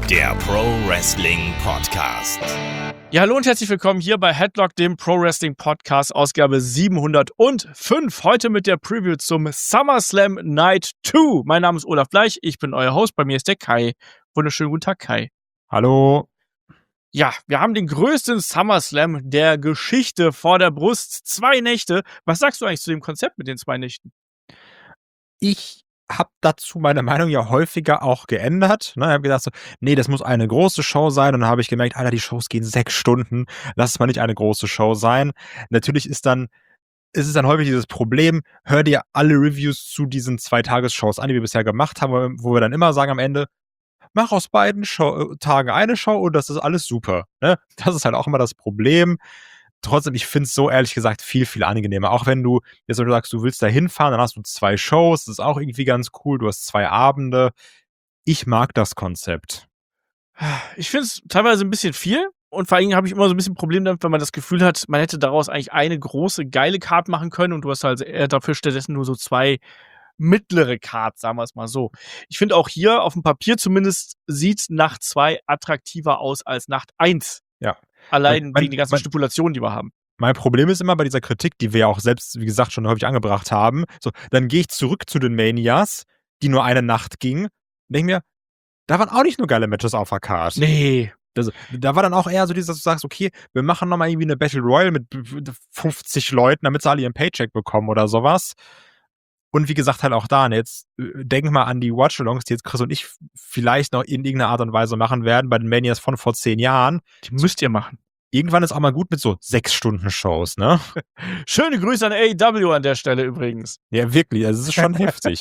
der Pro Wrestling Podcast. Ja, hallo und herzlich willkommen hier bei Headlock, dem Pro Wrestling Podcast, Ausgabe 705. Heute mit der Preview zum SummerSlam Night 2. Mein Name ist Olaf Bleich, ich bin euer Host, bei mir ist der Kai. Wunderschönen guten Tag, Kai. Hallo. Ja, wir haben den größten SummerSlam der Geschichte vor der Brust. 2 Nächte. Was sagst du eigentlich zu dem Konzept mit den 2 Nächten? Ich habe dazu meine Meinung ja häufiger auch geändert. Ich habe gedacht so, nee, das muss eine große Show sein. Und dann habe ich gemerkt, Alter, die Shows gehen 6 Stunden. Lass es mal nicht eine große Show sein. Natürlich ist es dann häufig dieses Problem, hör dir alle Reviews zu diesen 2-Tages-Shows an, die wir bisher gemacht haben, wo wir dann immer sagen am Ende, mach aus beiden Tagen eine Show und das ist alles super. Ne? Das ist halt auch immer das Problem. Trotzdem, ich finde es so ehrlich gesagt viel, viel angenehmer. Auch wenn du jetzt sagst, du willst da hinfahren, dann hast du 2 Shows, das ist auch irgendwie ganz cool. Du hast 2 Abende. Ich mag das Konzept. Ich finde es teilweise ein bisschen viel. Und vor allem habe ich immer so ein bisschen ein Problem damit, wenn man das Gefühl hat, man hätte daraus eigentlich eine große, geile Card machen können und du hast halt dafür stattdessen nur so 2 mittlere Cards, sagen wir es mal so. Ich finde auch hier auf dem Papier zumindest sieht Nacht 2 attraktiver aus als Nacht 1. Ja. Allein wegen den ganzen Stipulationen, die wir haben. Mein Problem ist immer bei dieser Kritik, die wir ja auch selbst, wie gesagt, schon häufig angebracht haben, so, dann gehe ich zurück zu den Manias, die nur eine Nacht gingen, und denke mir, da waren auch nicht nur geile Matches auf der Card. Nee. Da war dann auch eher so dieses, dass du sagst, okay, wir machen nochmal irgendwie eine Battle Royale mit 50 Leuten, damit sie alle ihren Paycheck bekommen oder sowas. Und wie gesagt, halt auch da, jetzt denk mal an die Watch-Alongs, die jetzt Chris und ich vielleicht noch in irgendeiner Art und Weise machen werden, bei den Manias von vor 10 Jahren. Die müsst ihr machen. Irgendwann ist auch mal gut mit so 6-Stunden-Shows, ne? Schöne Grüße an AEW an der Stelle übrigens. Ja, wirklich, also es ist schon heftig.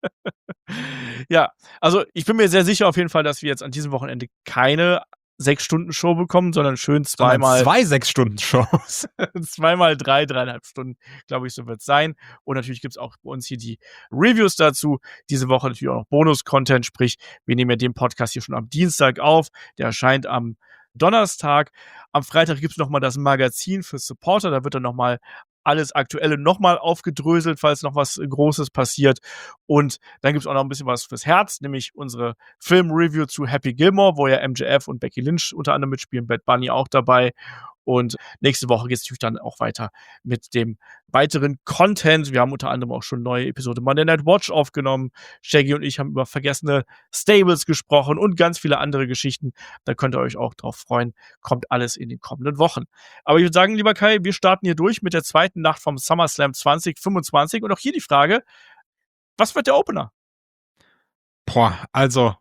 Ja, also ich bin mir sehr sicher auf jeden Fall, dass wir jetzt an diesem Wochenende keine 6-Stunden-Show bekommen, sondern schön zweimal 2 6-Stunden-Shows. zweimal 3,5 Stunden, glaube ich, so wird es sein. Und natürlich gibt es auch bei uns hier die Reviews dazu. Diese Woche natürlich auch noch Bonus-Content, sprich, wir nehmen ja den Podcast hier schon am Dienstag auf. Der erscheint am Donnerstag. Am Freitag gibt es nochmal das Magazin für Supporter. Da wird dann nochmal alles Aktuelle nochmal aufgedröselt, falls noch was Großes passiert. Und dann gibt es auch noch ein bisschen was fürs Herz, nämlich unsere Film-Review zu Happy Gilmore, wo ja MJF und Becky Lynch unter anderem mitspielen, Bad Bunny auch dabei. Und nächste Woche geht es natürlich dann auch weiter mit dem weiteren Content. Wir haben unter anderem auch schon eine neue Episode Monday Night Watch aufgenommen. Shaggy und ich haben über vergessene Stables gesprochen und ganz viele andere Geschichten. Da könnt ihr euch auch drauf freuen. Kommt alles in den kommenden Wochen. Aber ich würde sagen, lieber Kai, wir starten hier durch mit der zweiten Nacht vom SummerSlam 2025. Und auch hier die Frage, was wird der Opener? Also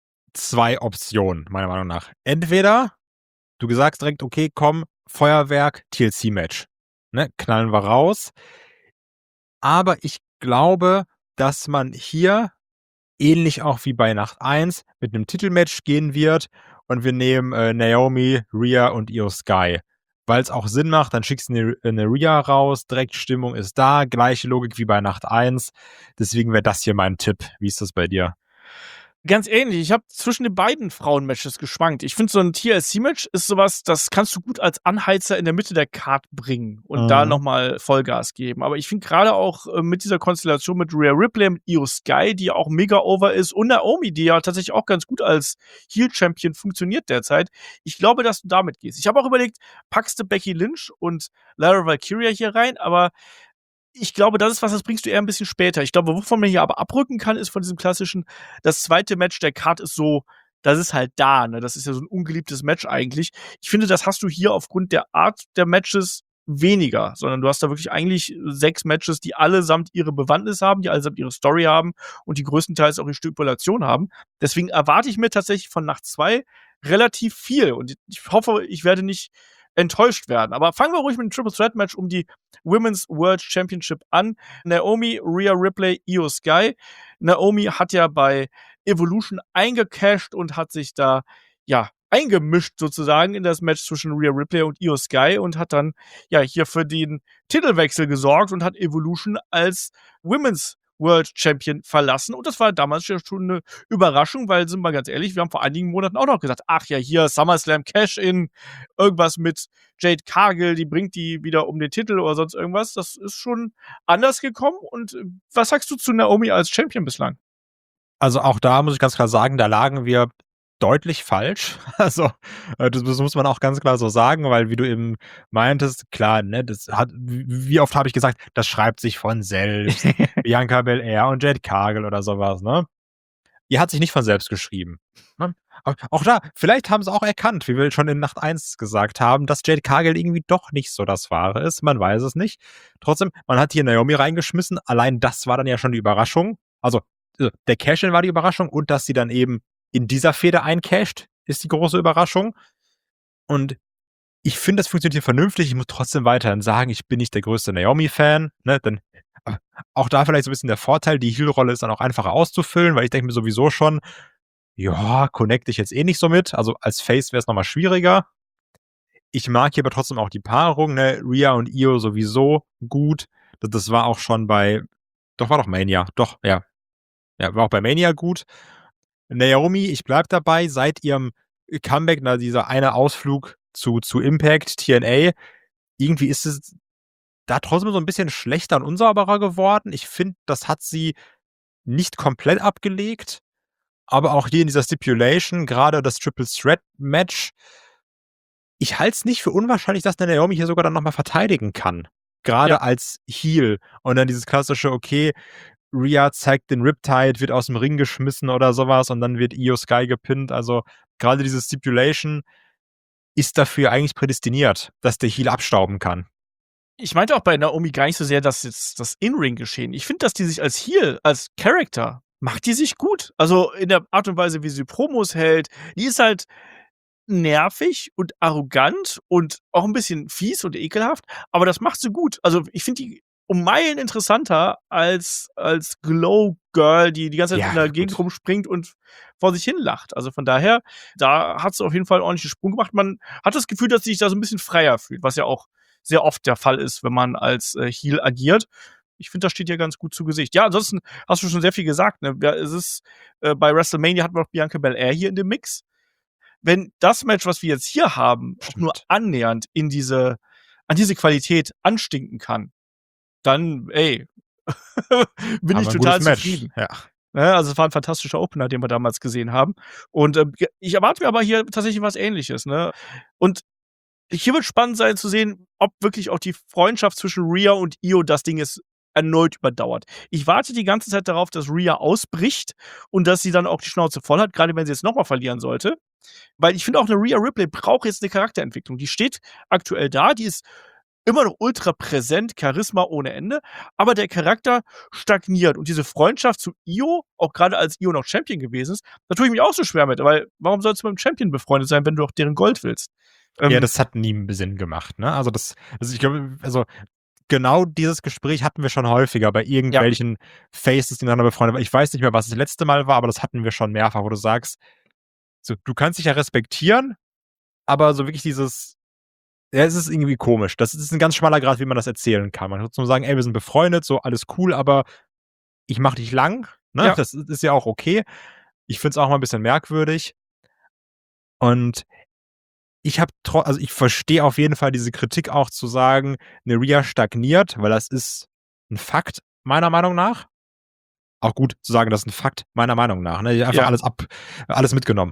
2 Optionen, meiner Meinung nach. Entweder du sagst direkt, okay, komm, Feuerwerk, TLC-Match. Ne, knallen wir raus. Aber ich glaube, dass man hier, ähnlich auch wie bei Nacht 1, mit einem Titelmatch gehen wird und wir nehmen Naomi, Rhea und Io Sky. Weil es auch Sinn macht, dann schickst du eine Rhea raus, direkt Stimmung ist da, gleiche Logik wie bei Nacht 1. Deswegen wäre das hier mein Tipp. Wie ist das bei dir? Ganz ähnlich. Ich habe zwischen den beiden Frauenmatches geschwankt. Ich finde, so ein TLC-Match ist sowas, das kannst du gut als Anheizer in der Mitte der Card bringen und da nochmal Vollgas geben. Aber ich finde gerade auch mit dieser Konstellation mit Rhea Ripley, mit Io Sky, die ja auch mega over ist, und Naomi, die ja tatsächlich auch ganz gut als Heel-Champion funktioniert derzeit. Ich glaube, dass du damit gehst. Ich habe auch überlegt, packst du Becky Lynch und Lara Valkyria hier rein, aber ich glaube, das bringst du eher ein bisschen später. Ich glaube, wovon man hier aber abrücken kann, ist von diesem klassischen, das zweite Match der Card ist so, das ist halt da, ne? Das ist ja so ein ungeliebtes Match eigentlich. Ich finde, das hast du hier aufgrund der Art der Matches weniger, sondern du hast da wirklich eigentlich 6 Matches, die allesamt ihre Bewandtnis haben, die allesamt ihre Story haben und die größtenteils auch die Stipulation haben. Deswegen erwarte ich mir tatsächlich von Nacht 2 relativ viel und ich hoffe, ich werde nicht enttäuscht werden. Aber fangen wir ruhig mit dem Triple Threat Match um die Women's World Championship an. Naomi, Rhea Ripley, Io Sky. Naomi hat ja bei Evolution eingecasht und hat sich da, ja, eingemischt sozusagen in das Match zwischen Rhea Ripley und Io Sky und hat dann, ja, hier für den Titelwechsel gesorgt und hat Evolution als Women's World Champion verlassen. Und das war damals schon eine Überraschung, weil, sind wir ganz ehrlich, wir haben vor einigen Monaten auch noch gesagt, ach ja, hier SummerSlam Cash-In, irgendwas mit Jade Cargill, die bringt die wieder um den Titel oder sonst irgendwas. Das ist schon anders gekommen. Und was sagst du zu Naomi als Champion bislang? Also auch da muss ich ganz klar sagen, da lagen wir deutlich falsch. Also, das muss man auch ganz klar so sagen, weil wie du eben meintest, klar, ne, wie oft habe ich gesagt, das schreibt sich von selbst. Bianca Belair und Jade Cargill oder sowas, ne? Die hat sich nicht von selbst geschrieben, ne? Aber auch da, vielleicht haben sie auch erkannt, wie wir schon in Nacht 1 gesagt haben, dass Jade Cargill irgendwie doch nicht so das Wahre ist. Man weiß es nicht. Trotzdem, man hat hier Naomi reingeschmissen. Allein das war dann ja schon die Überraschung. Also, der Cash-In war die Überraschung und dass sie dann eben in dieser Fehde eincasht, ist die große Überraschung. Und ich finde, das funktioniert hier vernünftig. Ich muss trotzdem weiterhin sagen, ich bin nicht der größte Naomi-Fan, ne? Denn auch da vielleicht so ein bisschen der Vorteil, die Heel-Rolle ist dann auch einfacher auszufüllen, weil ich denke mir sowieso schon, ja, connecte ich jetzt eh nicht so mit. Also als Face wäre es nochmal schwieriger. Ich mag hier aber trotzdem auch die Paarung, ne? Rhea und Io sowieso gut. Das war auch schon war doch Mania. Doch, ja. Ja, war auch bei Mania gut. Naomi, ich bleib dabei, seit ihrem Comeback, dieser eine Ausflug zu Impact, TNA, irgendwie ist es da trotzdem so ein bisschen schlechter und unsauberer geworden. Ich finde, das hat sie nicht komplett abgelegt, aber auch hier in dieser Stipulation, gerade das Triple Threat Match, ich halte es nicht für unwahrscheinlich, dass der Naomi hier sogar dann nochmal verteidigen kann. Gerade als Heel. Und dann dieses klassische, okay, Rhea zeigt den Riptide, wird aus dem Ring geschmissen oder sowas und dann wird Io Sky gepinnt. Also gerade diese Stipulation ist dafür eigentlich prädestiniert, dass der Heel abstauben kann. Ich meinte auch bei Naomi gar nicht so sehr, dass jetzt das In-Ring-Geschehen. Ich finde, dass die sich als Heel, als Character, macht die sich gut. Also in der Art und Weise, wie sie Promos hält. Die ist halt nervig und arrogant und auch ein bisschen fies und ekelhaft, aber das macht sie gut. Also ich finde die um Meilen interessanter als Glow Girl, die ganze Zeit in der Gegend rumspringt und vor sich hin lacht. Also von daher, da hat sie auf jeden Fall einen ordentlichen Sprung gemacht. Man hat das Gefühl, dass sie sich da so ein bisschen freier fühlt, was ja auch sehr oft der Fall ist, wenn man als Heel agiert. Ich finde, das steht ja ganz gut zu Gesicht. Ja, ansonsten hast du schon sehr viel gesagt. Ne? Ja, es ist bei WrestleMania hatten wir noch Bianca Belair hier in dem Mix. Wenn das Match, was wir jetzt hier haben, auch nur annähernd an diese Qualität anstinken kann, dann, bin ich total zufrieden. Ja. Ja, also es war ein fantastischer Opener, den wir damals gesehen haben. Und ich erwarte mir aber hier tatsächlich was Ähnliches. Ne? Und hier wird spannend sein zu sehen, ob wirklich auch die Freundschaft zwischen Rhea und Io das Ding ist erneut überdauert. Ich warte die ganze Zeit darauf, dass Rhea ausbricht und dass sie dann auch die Schnauze voll hat, gerade wenn sie jetzt nochmal verlieren sollte. Weil ich finde auch, eine Rhea Ripley braucht jetzt eine Charakterentwicklung. Die steht aktuell da, die ist immer noch ultra präsent, Charisma ohne Ende, aber der Charakter stagniert. Und diese Freundschaft zu Io, auch gerade als Io noch Champion gewesen ist, da tue ich mich auch so schwer mit, weil warum sollst du mit dem Champion befreundet sein, wenn du doch deren Gold willst? Ja, das hat nie Sinn gemacht, ne? Also ich glaube, also genau dieses Gespräch hatten wir schon häufiger bei irgendwelchen Faces, die miteinander befreundet waren. Ich weiß nicht mehr, was das letzte Mal war, aber das hatten wir schon mehrfach, wo du sagst, so, du kannst dich ja respektieren, aber so wirklich es ist irgendwie komisch. Das ist ein ganz schmaler Grad, wie man das erzählen kann. Man kann nur sagen, ey, wir sind befreundet, so alles cool, aber ich mach dich lang, ne? Ja. Das ist ja auch okay. Ich finde es auch mal ein bisschen merkwürdig. Und ich verstehe auf jeden Fall diese Kritik auch zu sagen, eine Rhea stagniert, weil das ist ein Fakt, meiner Meinung nach. Auch gut zu sagen, das ist ein Fakt, meiner Meinung nach. Ne? Einfach alles mitgenommen.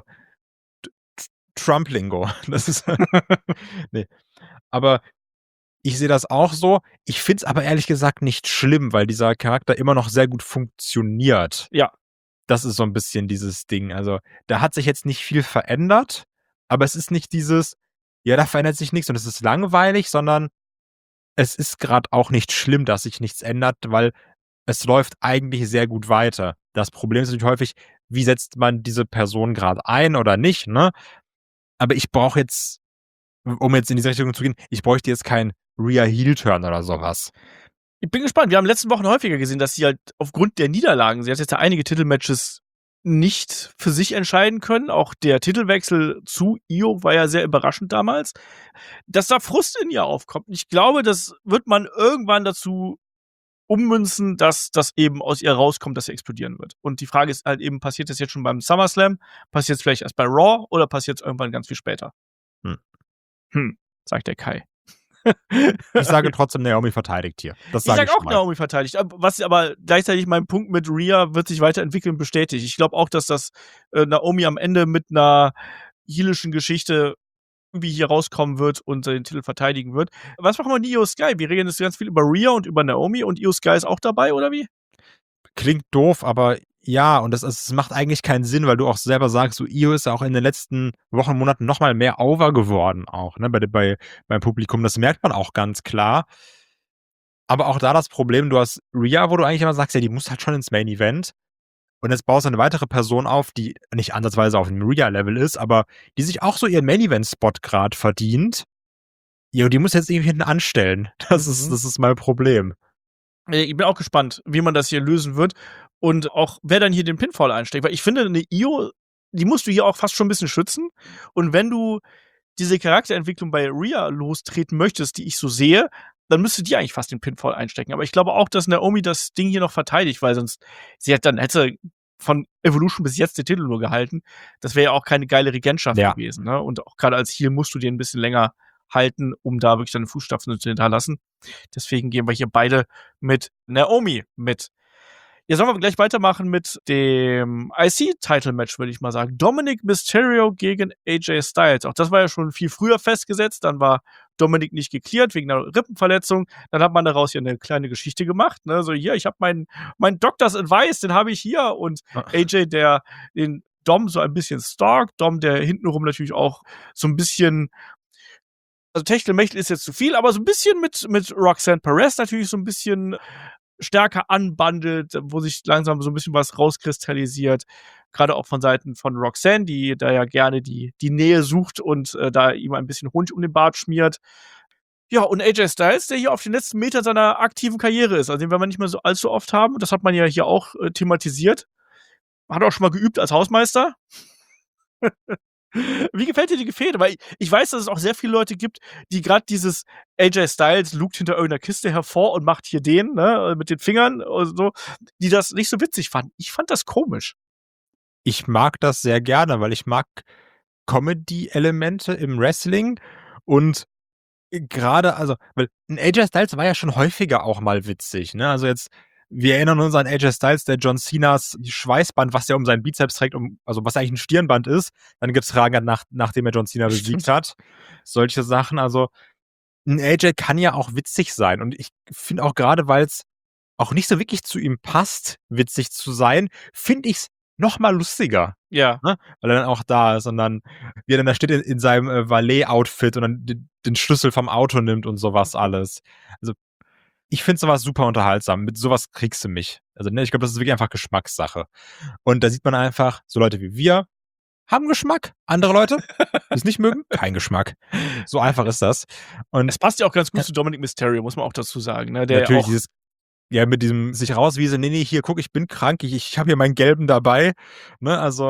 Trump-Lingo. Das ist. Nee. Aber ich sehe das auch so. Ich finde es aber ehrlich gesagt nicht schlimm, weil dieser Charakter immer noch sehr gut funktioniert. Ja. Das ist so ein bisschen dieses Ding. Also, da hat sich jetzt nicht viel verändert, aber es ist nicht da verändert sich nichts und es ist langweilig, sondern es ist gerade auch nicht schlimm, dass sich nichts ändert, weil es läuft eigentlich sehr gut weiter. Das Problem ist natürlich häufig, wie setzt man diese Person gerade ein oder nicht, ne? Aber ich brauche jetzt, um jetzt in diese Richtung zu gehen, ich bräuchte jetzt keinen Rhea Heel-Turn oder sowas. Ich bin gespannt. Wir haben in den letzten Wochen häufiger gesehen, dass sie halt aufgrund der Niederlagen, sie hat jetzt ja einige Titelmatches nicht für sich entscheiden können. Auch der Titelwechsel zu Io war ja sehr überraschend damals. Dass da Frust in ihr aufkommt. Ich glaube, das wird man irgendwann dazu ummünzen, dass das eben aus ihr rauskommt, dass sie explodieren wird. Und die Frage ist halt eben, passiert das jetzt schon beim SummerSlam? Passiert es vielleicht erst bei Raw oder passiert es irgendwann ganz viel später? Sagt der Kai. Ich sage trotzdem, Naomi verteidigt hier. Das Ich sage sag ich auch, schon mal. Naomi verteidigt. Was aber gleichzeitig mein Punkt mit Rhea wird sich weiterentwickeln bestätigt. Ich glaube auch, dass das Naomi am Ende mit einer heelischen Geschichte irgendwie hier rauskommen wird und den Titel verteidigen wird. Was machen wir mit Io Sky? Wir reden jetzt ganz viel über Rhea und über Naomi und Io Sky ist auch dabei, oder wie? Klingt doof, aber ja, und es macht eigentlich keinen Sinn, weil du auch selber sagst, so Io ist ja auch in den letzten Wochen, Monaten noch mal mehr over geworden auch, ne, beim Publikum. Das merkt man auch ganz klar. Aber auch da das Problem, du hast Rhea, wo du eigentlich immer sagst, ja, die muss halt schon ins Main Event. Und jetzt baust du eine weitere Person auf, die nicht ansatzweise auf dem Rhea-Level ist, aber die sich auch so ihren Main-Event-Spot gerade verdient. Ja, und die muss jetzt irgendwie hinten anstellen. Das ist mein Problem. Ich bin auch gespannt, wie man das hier lösen wird und auch wer dann hier den Pinfall einsteckt. Weil ich finde, eine Io, die musst du hier auch fast schon ein bisschen schützen. Und wenn du diese Charakterentwicklung bei Rhea lostreten möchtest, die ich so sehe, dann müsste die eigentlich fast den Pinfall einstecken. Aber ich glaube auch, dass Naomi das Ding hier noch verteidigt, weil sonst hätte von Evolution bis jetzt den Titel nur gehalten. Das wäre ja auch keine geile Regentschaft gewesen. Ne? Und auch gerade als Heel musst du den ein bisschen länger halten, um da wirklich deine Fußstapfen zu hinterlassen. Deswegen gehen wir hier beide mit Naomi mit. Ja, sollen wir gleich weitermachen mit dem IC-Title-Match, würde ich mal sagen. Dominic Mysterio gegen AJ Styles. Auch das war ja schon viel früher festgesetzt. Dann war Dominic nicht geklärt wegen einer Rippenverletzung. Dann hat man daraus ja eine kleine Geschichte gemacht. Ne? So, hier, ich habe meinen Doctor's Advice, den habe ich hier. Und AJ, der den Dom so ein bisschen stalkt. Dom, der hintenrum natürlich auch so ein bisschen, also Techtelmechtel ist jetzt zu viel, aber so ein bisschen mit Roxanne Perez natürlich so ein bisschen stärker anbandelt, wo sich langsam so ein bisschen was rauskristallisiert. Gerade auch von Seiten von Roxanne, die da ja gerne die Nähe sucht und da ihm ein bisschen Honig um den Bart schmiert. Ja, und AJ Styles, der hier auf den letzten Metern seiner aktiven Karriere ist. Also den werden wir nicht mehr so allzu oft haben. Das hat man ja hier auch thematisiert. Hat auch schon mal geübt als Hausmeister. Wie gefällt dir die Fehde? Weil ich weiß, dass es auch sehr viele Leute gibt, die gerade dieses AJ Styles lugt hinter irgendeiner Kiste hervor und macht hier den, ne, mit den Fingern oder so, die das nicht so witzig fanden. Ich fand das komisch. Ich mag das sehr gerne, weil ich mag Comedy-Elemente im Wrestling und gerade, also, weil ein AJ Styles war ja schon häufiger auch mal witzig, ne? Also jetzt, wir erinnern uns an AJ Styles, der John Cenas Schweißband, was er um seinen Bizeps trägt, also was eigentlich ein Stirnband ist, dann getragen hat, nachdem er John Cena besiegt hat. Solche Sachen, also ein AJ kann ja auch witzig sein und ich finde auch gerade, weil es auch nicht so wirklich zu ihm passt, witzig zu sein, finde ich's noch mal lustiger. Ja. Ne? Weil er dann auch da ist und dann, wie er dann da steht in seinem Valet-Outfit und dann den Schlüssel vom Auto nimmt und sowas alles. Also, ich finde sowas super unterhaltsam. Mit sowas kriegst du mich. Also, ne, ich glaube, das ist wirklich einfach Geschmackssache. Und da sieht man einfach, so Leute wie wir haben Geschmack. Andere Leute, die es nicht mögen, kein Geschmack. So einfach ist das. Und Es passt ja auch ganz gut zu Dominic Mysterio, muss man auch dazu sagen. Ne? Der natürlich auch dieses, ja, mit diesem sich rauswiesen, nee, hier, guck, ich bin krank, ich habe hier meinen Gelben dabei. Ne, also,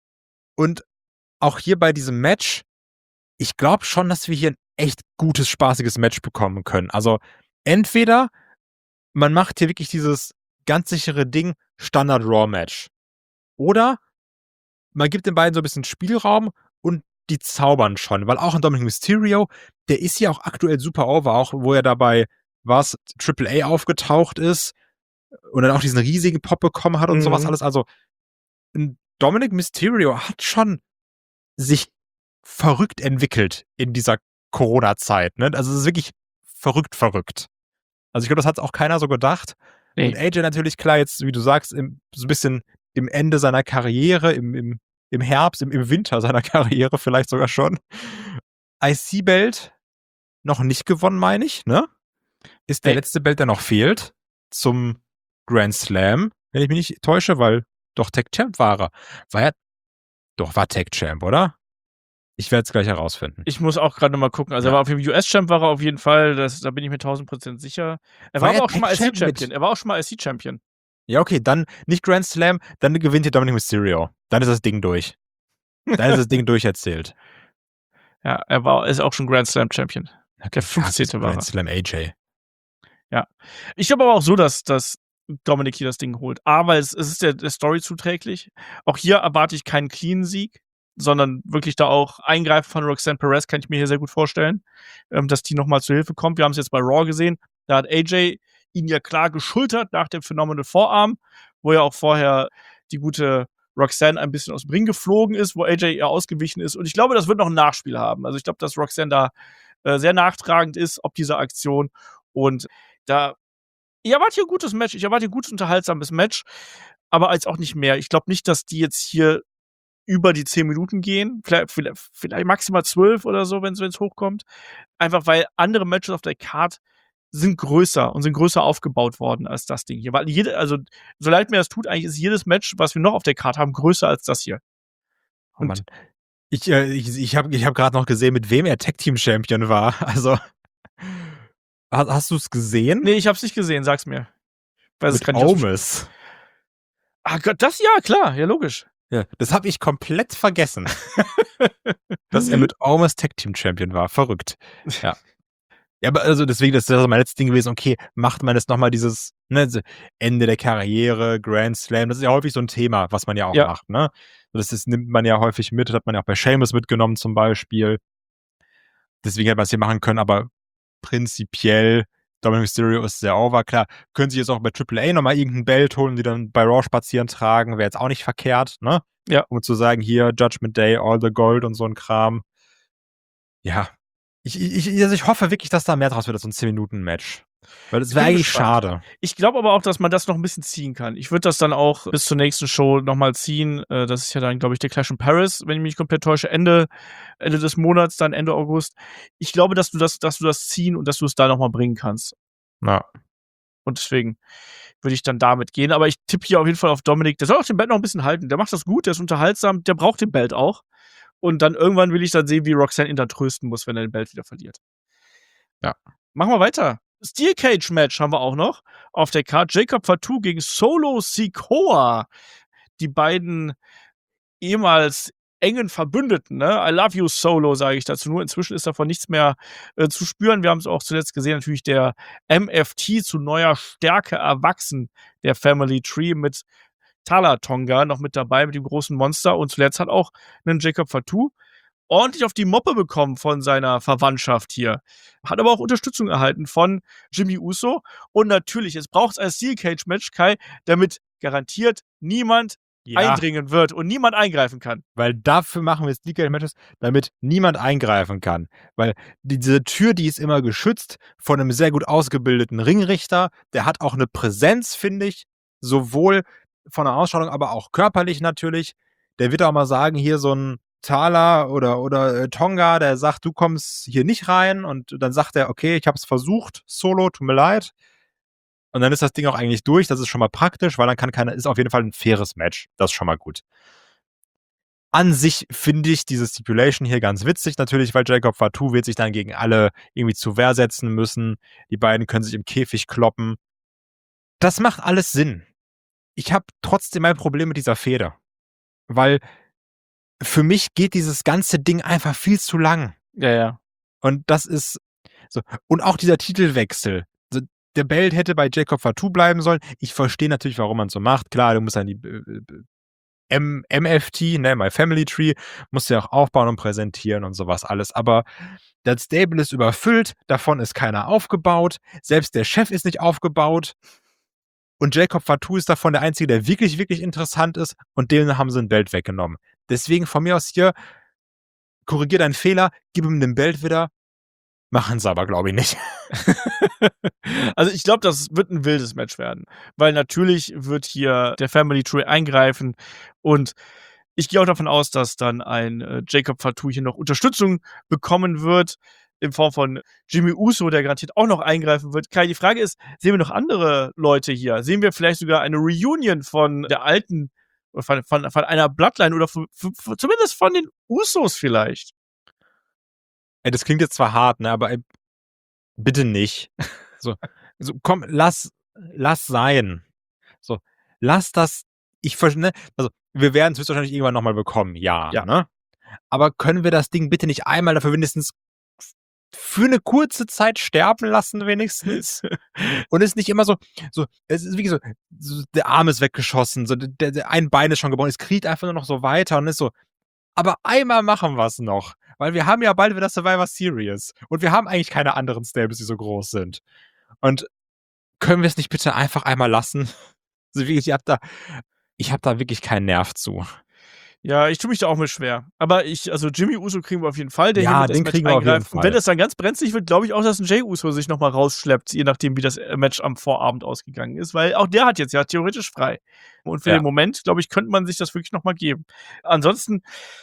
und auch hier bei diesem Match, ich glaube schon, dass wir hier ein echt gutes, spaßiges Match bekommen können. Also, entweder man macht hier wirklich dieses ganz sichere Ding, Standard-Raw-Match. Oder man gibt den beiden so ein bisschen Spielraum und die zaubern schon. Weil auch ein Dominic Mysterio, der ist ja auch aktuell super over, auch wo er dabei Triple A aufgetaucht ist und dann auch diesen riesigen Pop bekommen hat und sowas alles. Also, ein Dominic Mysterio hat schon sich verrückt entwickelt in dieser Corona-Zeit. Ne? Also es ist wirklich verrückt. Also ich glaube, das hat auch keiner so gedacht. Nee. Und AJ natürlich, klar, jetzt, wie du sagst, so ein bisschen im Ende seiner Karriere, im Herbst, im Winter seiner Karriere vielleicht sogar schon. IC-Belt noch nicht gewonnen, meine ich, ne? Ist der letzte Belt, der noch fehlt, zum Grand Slam, wenn ich mich nicht täusche, weil doch Tag-Champ war er. War Tag-Champ, oder? Ich werde es gleich herausfinden. Ich muss auch gerade noch mal gucken. Also, er war auf dem US-Champ, war er auf jeden Fall. Da bin ich mir 1000% sicher. Er war aber auch schon mal IC-Champion. Ja, okay, dann nicht Grand Slam, dann gewinnt hier Dominic Mysterio. Dann ist das Ding durch. Dann ist das Ding durcherzählt. Ja, ist auch schon Grand Slam Champion. Der 15. war er. Grand Slam AJ. Ja. Ich glaube aber auch so, dass Dominic hier das Ding holt. Aber es ist der Story zuträglich. Auch hier erwarte ich keinen clean Sieg. sondern wirklich da auch Eingreifen von Roxanne Perez kann ich mir hier sehr gut vorstellen, dass die nochmal zur Hilfe kommt. Wir haben es jetzt bei Raw gesehen, da hat AJ ihn ja klar geschultert nach dem Phenomenal Forearm, wo ja auch vorher die gute Roxanne ein bisschen aus dem Ring geflogen ist, wo AJ ihr ausgewichen ist. Und ich glaube, das wird noch ein Nachspiel haben. Also ich glaube, dass Roxanne da sehr nachtragend ist, ob dieser Aktion. Und da, ich erwarte hier ein gutes Match. Ich erwarte ein gutes, unterhaltsames Match, aber als auch nicht mehr. Ich glaube nicht, dass die jetzt hier über die 10 Minuten gehen. Vielleicht maximal 12 oder so, wenn es hochkommt. Einfach weil andere Matches auf der Card sind größer und sind größer aufgebaut worden als das Ding hier. Weil also, so leid mir das tut, eigentlich ist jedes Match, was wir noch auf der Card haben, größer als das hier. Oh Mann. Ich hab gerade noch gesehen, mit wem er Tag-Team-Champion war. Also, hast du es gesehen? Nee, ich hab's nicht gesehen, sag's mir. Mit Omos. Ah Gott, das ja, klar, ja, logisch. Ja, das habe ich komplett vergessen. Dass er mit Omos Tag-Team-Champion war. Verrückt. Ja. Ja, aber also deswegen, das ist mein letztes Ding gewesen, okay, macht man jetzt nochmal dieses, ne, Ende der Karriere, Grand Slam, das ist ja häufig so ein Thema, was man ja auch macht, ne? Das nimmt man ja häufig mit, hat man ja auch bei Sheamus mitgenommen zum Beispiel. Deswegen hätte man es hier machen können, aber prinzipiell, Dominic Mysterio ist sehr over, klar, können sie jetzt auch bei AAA nochmal irgendein Belt holen, die dann bei Raw spazieren tragen, wäre jetzt auch nicht verkehrt, ne? Ja. Um zu sagen, hier, Judgment Day, All the Gold und so ein Kram. Ja. Ich hoffe wirklich, dass da mehr draus wird als so ein 10-Minuten-Match. Weil das wäre eigentlich schade. Ich glaube aber auch, dass man das noch ein bisschen ziehen kann. Ich würde das dann auch bis zur nächsten Show nochmal ziehen. Das ist ja dann, glaube ich, der Clash in Paris, wenn ich mich nicht komplett täusche, Ende des Monats, dann Ende August. Ich glaube, dass du das ziehen und dass du es da nochmal bringen kannst. Ja. Und deswegen würde ich dann damit gehen. Aber ich tippe hier auf jeden Fall auf Dominik. Der soll auch den Belt noch ein bisschen halten. Der macht das gut, der ist unterhaltsam, der braucht den Belt auch. Und dann irgendwann will ich dann sehen, wie Roxanne ihn dann trösten muss, wenn er den Belt wieder verliert. Ja. Machen wir weiter. Steel Cage Match haben wir auch noch auf der Card. Jacob Fatu gegen Solo Sikoa. Die beiden ehemals engen Verbündeten, ne? I love you, Solo, sage ich dazu nur. Inzwischen ist davon nichts mehr zu spüren. Wir haben es auch zuletzt gesehen, natürlich der MFT zu neuer Stärke erwachsen, der Family Tree mit Tala Tonga noch mit dabei, mit dem großen Monster. Und zuletzt hat auch einen Jacob Fatu ordentlich auf die Moppe bekommen von seiner Verwandtschaft hier. Hat aber auch Unterstützung erhalten von Jimmy Uso. Und natürlich, es braucht ein Steel Cage Match, Kai, damit garantiert niemand eindringen wird und niemand eingreifen kann. Weil dafür machen wir Steel Cage Matches, damit niemand eingreifen kann. Weil diese Tür, die ist immer geschützt von einem sehr gut ausgebildeten Ringrichter. Der hat auch eine Präsenz, finde ich. Sowohl von der Ausstrahlung, aber auch körperlich natürlich. Der wird auch mal sagen, hier so ein Tala oder Tonga, der sagt, du kommst hier nicht rein, und dann sagt er, okay, ich habe es versucht, Solo, tut mir leid. Und dann ist das Ding auch eigentlich durch, das ist schon mal praktisch, weil dann kann keiner, ist auf jeden Fall ein faires Match, das ist schon mal gut. An sich finde ich diese Stipulation hier ganz witzig natürlich, weil Jacob Fatu wird sich dann gegen alle irgendwie zur Wehr setzen müssen, die beiden können sich im Käfig kloppen. Das macht alles Sinn. Ich habe trotzdem mein Problem mit dieser Fehde, weil für mich geht dieses ganze Ding einfach viel zu lang. Ja. Und das ist so. Und auch dieser Titelwechsel. So, der Belt hätte bei Jacob Fatu bleiben sollen. Ich verstehe natürlich, warum man es so macht. Klar, du musst dann die MFT, ne, My Family Tree, musst du ja auch aufbauen und präsentieren und sowas alles. Aber das Stable ist überfüllt, davon ist keiner aufgebaut. Selbst der Chef ist nicht aufgebaut. Und Jacob Fatu ist davon der Einzige, der wirklich, wirklich interessant ist. Und denen haben sie ein Belt weggenommen. Deswegen von mir aus hier, korrigier deinen Fehler, gib ihm den Belt wieder. Machen sie aber, glaube ich, nicht. Also ich glaube, das wird ein wildes Match werden. Weil natürlich wird hier der Family Tree eingreifen. Und ich gehe auch davon aus, dass dann ein Jacob Fatu hier noch Unterstützung bekommen wird. In Form von Jimmy Uso, der garantiert auch noch eingreifen wird. Kai, die Frage ist, sehen wir noch andere Leute hier? Sehen wir vielleicht sogar eine Reunion von der alten, von einer Bloodline oder zumindest von den Usos vielleicht? Ey, das klingt jetzt zwar hart, ne, aber bitte nicht. So, komm, lass sein. So, lass das, also, wir werden es höchstwahrscheinlich irgendwann nochmal bekommen, ja, ne? Aber können wir das Ding bitte nicht einmal dafür wenigstens für eine kurze Zeit sterben lassen, wenigstens? Und es ist nicht immer so, es ist wie so der Arm ist weggeschossen, so, der ein Bein ist schon gebrochen, es kriegt einfach nur noch so weiter und ist so, aber einmal machen wir's noch, weil wir haben ja bald wieder Survivor Series und wir haben eigentlich keine anderen Stables, die so groß sind. Und können wir es nicht bitte einfach einmal lassen? Also wirklich, ich habe da wirklich keinen Nerv zu. Ja, ich tue mich da auch mit schwer. Aber also Jimmy Uso kriegen wir auf jeden Fall, der hier Ja, mit das den Match kriegen wir auf jeden eingreift. Und wenn Fall. das dann ganz brenzlig wird, glaube ich auch, dass ein Jey Uso sich nochmal rausschleppt, je nachdem, wie das Match am Vorabend ausgegangen ist. Weil auch der hat jetzt ja theoretisch frei. Und für Ja. den Moment, glaube ich, könnte man sich das wirklich nochmal geben. Ansonsten,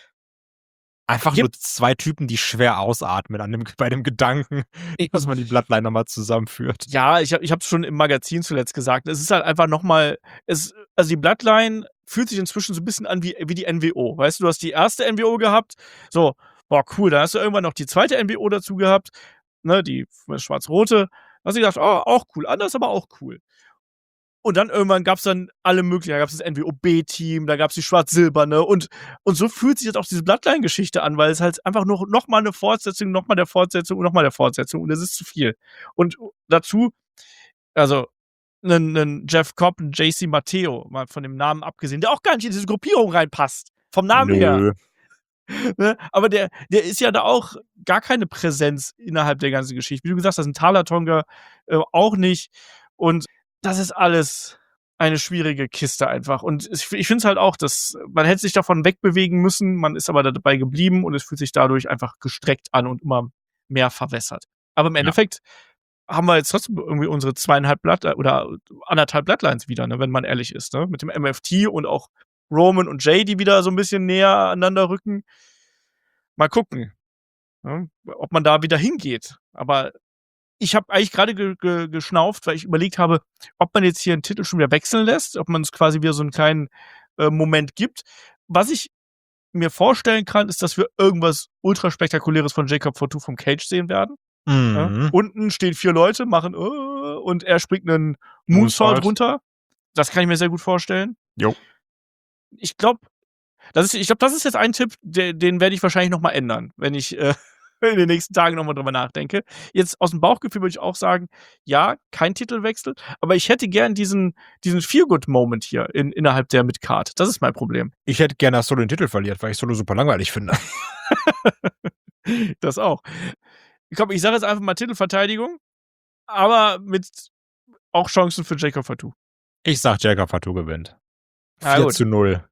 Einfach Ja. nur 2 Typen, die schwer ausatmen bei dem Gedanken, dass man die Bloodline noch mal zusammenführt. ja, ich habe es schon im Magazin zuletzt gesagt. Es ist halt einfach nochmal, also die Bloodline fühlt sich inzwischen so ein bisschen an wie die NWO. Weißt du hast die erste NWO gehabt, so, boah, cool, dann hast du irgendwann noch die zweite NWO dazu gehabt, ne, die schwarz-rote. Da hast du gedacht, oh, auch cool, anders, aber auch cool. Und dann irgendwann gab's dann alle möglichen, da gab's das NWO-B-Team, da gab's die schwarz-silberne und so fühlt sich jetzt auch diese Bloodline-Geschichte an, weil es halt einfach nur noch mal 'ne Fortsetzung, noch mal der Fortsetzung und noch mal der Fortsetzung und das ist zu viel. Und dazu, also 'nen Jeff Cobb, 'n JC Matteo, mal von dem Namen abgesehen, der auch gar nicht in diese Gruppierung reinpasst, vom Namen her, Nö. ne? Aber der ist ja da auch gar keine Präsenz innerhalb der ganzen Geschichte. Wie du gesagt hast, 'n Tala Tonga auch nicht und das ist alles eine schwierige Kiste einfach. Und ich finde es halt auch, dass man hätte sich davon wegbewegen müssen, man ist aber dabei geblieben und es fühlt sich dadurch einfach gestreckt an und immer mehr verwässert. Aber im Ja. Endeffekt haben wir jetzt trotzdem irgendwie unsere 2,5 oder 1,5 Bloodlines wieder, ne, wenn man ehrlich ist, ne? Mit dem MFT und auch Roman und Jay, die wieder so ein bisschen näher aneinander rücken. Mal gucken, ne, ob man da wieder hingeht. Aber ich habe eigentlich gerade geschnauft, weil ich überlegt habe, ob man jetzt hier 'n Titel schon wieder wechseln lässt, ob man's quasi wieder so 'n kleinen, Moment gibt. Was ich mir vorstellen kann, ist, dass wir irgendwas ultraspektakuläres von Jacob Fatu vom Cage sehen werden, ja? Mhm. Unten stehen 4 Leute, machen und er springt 'nen Moonsault Moonsault. runter. Das kann ich mir sehr gut vorstellen. Jo. Ich glaube, das ist jetzt ein Tipp, den werde ich wahrscheinlich noch mal ändern, wenn ich, in den nächsten Tagen noch mal drüber nachdenke. Jetzt aus'm Bauchgefühl würde ich auch sagen, ja, kein Titelwechsel, aber ich hätte gern diesen Feel-Good-Moment hier innerhalb der Midcard. Das ist mein Problem. Ich hätte gerne, dass Solo den Titel verliert, weil ich Solo super langweilig finde. Das auch. Komm, ich sage jetzt einfach mal Titelverteidigung, aber mit auch Chancen für Jacob Fatu. Ich sag, Jacob Fatu gewinnt. Na 4:0.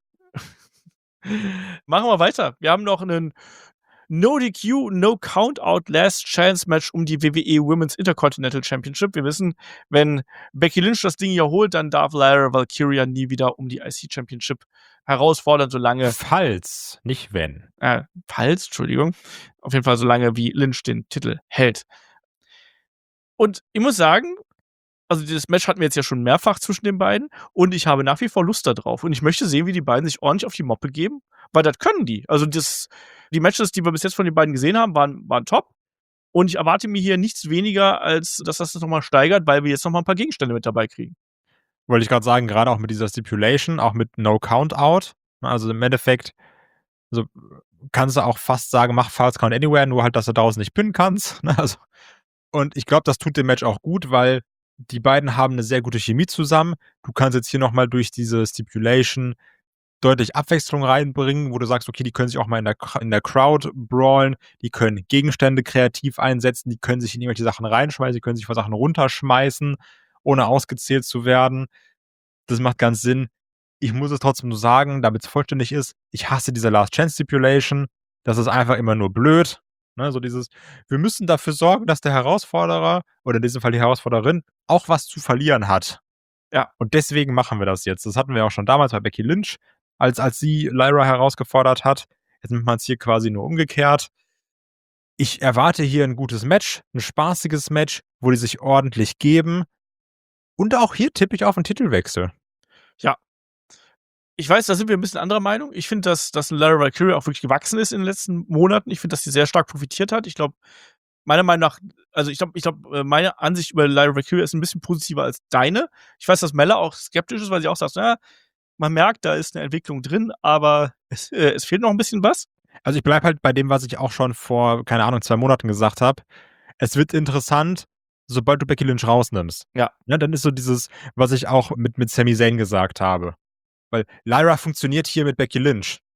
Machen wir weiter. Wir haben noch 'nen No DQ, No Countout Last Chance Match um die WWE Women's Intercontinental Championship. Wir wissen, wenn Becky Lynch das Ding hier holt, dann darf Lyra Valkyria nie wieder um die IC Championship herausfordern, solange Falls, nicht wenn. falls, Entschuldigung. Auf jeden Fall solange wie Lynch den Titel hält. Und ich muss sagen, also dieses Match hatten wir jetzt ja schon mehrfach zwischen den beiden und ich habe nach wie vor Lust da drauf und ich möchte sehen, wie die beiden sich ordentlich auf die Moppe geben, weil das können die. Also die Matches, die wir bis jetzt von den beiden gesehen haben, waren top und ich erwarte mir hier nichts weniger, als dass das noch mal steigert, weil wir jetzt noch mal 'n paar Gegenstände mit dabei kriegen. Wollte ich grad sagen, grade auch mit dieser Stipulation, auch mit No Countout, ne, also im Endeffekt, so kannst du auch fast sagen, mach Falls Count Anywhere, nur halt, dass du draußen nicht pinnen kannst, ne, also und ich glaube, das tut dem Match auch gut, weil die beiden haben 'ne sehr gute Chemie zusammen. Du kannst jetzt hier noch mal durch diese Stipulation deutlich Abwechslung reinbringen, wo du sagst: „Okay, die können sich auch mal in der Crowd brawlen, die können Gegenstände kreativ einsetzen, die können sich in irgendwelche Sachen reinschmeißen, die können sich vor Sachen runterschmeißen, ohne ausgezählt zu werden." Das macht ganz Sinn. Ich muss es trotzdem nur sagen, damit's vollständig ist, ich hasse diese Last Chance Stipulation. Das ist einfach immer nur blöd, ne? So dieses: Wir müssen dafür sorgen, dass der Herausforderer oder in diesem Fall die Herausforderin auch was zu verlieren hat. Ja. Und deswegen machen wir das jetzt. Das hatten wir auch schon damals bei Becky Lynch, als sie Lyra herausgefordert hat. Jetzt macht man's hier quasi nur umgekehrt. Ich erwarte hier 'n gutes Match, 'n spaßiges Match, wo die sich ordentlich geben. Und auch hier tippe ich auf 'n Titelwechsel. Ja. Ich weiß, da sind wir 'n bisschen anderer Meinung. Ich finde, dass Lyra Valkyria auch wirklich gewachsen ist in den letzten Monaten. Ich finde, dass sie sehr stark profitiert hat. Ich glaube, meiner Meinung nach, also ich glaube, meine Ansicht über Lyra Valkyria ist 'n bisschen positiver als deine. Ich weiß, dass Mella auch skeptisch ist, weil sie auch sagt: „Ja, man merkt, da ist 'ne Entwicklung drin, aber es fehlt noch 'n bisschen was." Also, ich bleibe halt bei dem, was ich auch schon vor, keine Ahnung, 2 Monaten gesagt habe. Es wird interessant, sobald du Becky Lynch rausnimmst. Ja. Ne, dann ist so dieses, was ich auch mit Sami Zayn gesagt habe. Weil Lyra funktioniert hier mit Becky Lynch.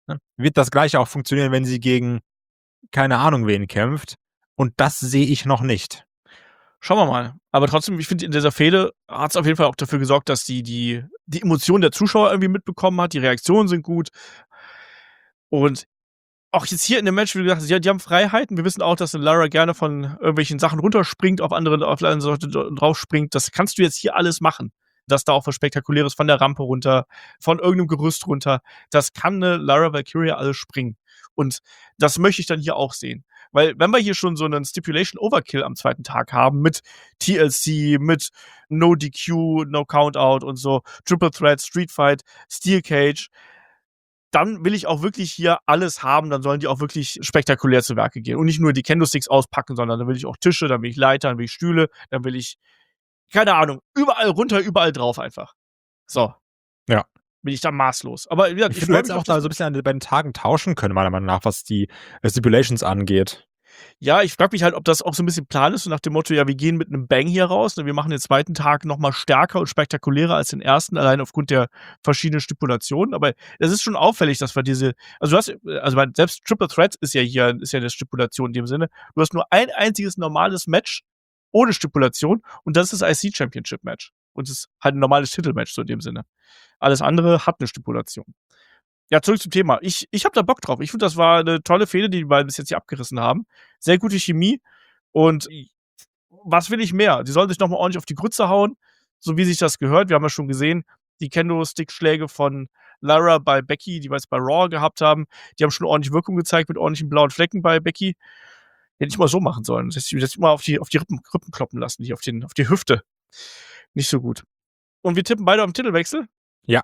ne? Wird das Gleiche auch funktionieren, wenn sie gegen keine Ahnung wen kämpft? Und das sehe ich noch nicht. Schauen wir mal. Aber trotzdem, ich finde, in dieser Fehde hat es auf jeden Fall auch dafür gesorgt, dass die Emotionen der Zuschauer irgendwie mitbekommen hat. Die Reaktionen sind gut. Und auch jetzt hier in dem Match, wie gesagt, die haben Freiheiten. Wir wissen auch, dass Lara gerne von irgendwelchen Sachen runterspringt, auf andere Seite draufspringt. Das kannst du jetzt hier alles machen. Dass da auch was Spektakuläres von der Rampe runter, von irgendeinem Gerüst runter. Das kann eine Lara Valkyria alles springen. Und das möchte ich dann hier auch sehen. Weil, wenn wir hier schon so einen Stipulation Overkill am zweiten Tag haben, mit TLC, mit No DQ, No Countout und so, Triple Threat, Street Fight, Steel Cage, dann will ich auch wirklich hier alles haben, dann sollen die auch wirklich spektakulär zu Werke gehen. Und nicht nur die Kendo-Sticks auspacken, sondern dann will ich auch Tische, dann will ich Leiter, dann will ich Stühle, dann will ich, keine Ahnung, überall runter, überall drauf einfach. So. Ja. Bin ich da maßlos. Aber wie gesagt, Ich finde, du hättest auch da so ein bisschen bei den Tagen tauschen können, meiner Meinung nach, was die Stipulations angeht. Ja, ich frage mich halt, ob das auch so ein bisschen Plan ist, so nach dem Motto, ja, wir gehen mit einem Bang hier raus, ne? Wir machen den zweiten Tag noch mal stärker und spektakulärer als den ersten, allein aufgrund der verschiedenen Stipulationen. Aber es ist schon auffällig, dass wir selbst Triple Threat ist ja eine Stipulation in dem Sinne. Du hast nur ein einziges normales Match ohne Stipulation und das ist das IC Championship Match. Und es ist halt ein normales Titelmatch, so in dem Sinne. Alles andere hat eine Stipulation. Ja, zurück zum Thema. Ich habe da Bock drauf. Ich finde, das war eine tolle Fehde, die beiden bis jetzt hier abgerissen haben. Sehr gute Chemie. Und was will ich mehr? Die sollen sich noch mal ordentlich auf die Grütze hauen, so wie sich das gehört. Wir haben ja schon gesehen, die Kendo-Stick-Schläge von Lara bei Becky, die wir jetzt bei Raw gehabt haben, die haben schon ordentlich Wirkung gezeigt mit ordentlichen blauen Flecken bei Becky. Hätte ich mal so machen sollen. Das hätte mal auf die Rippen kloppen lassen, hier auf die Hüfte. Nicht so gut. Und wir tippen beide auf den Titelwechsel? Ja.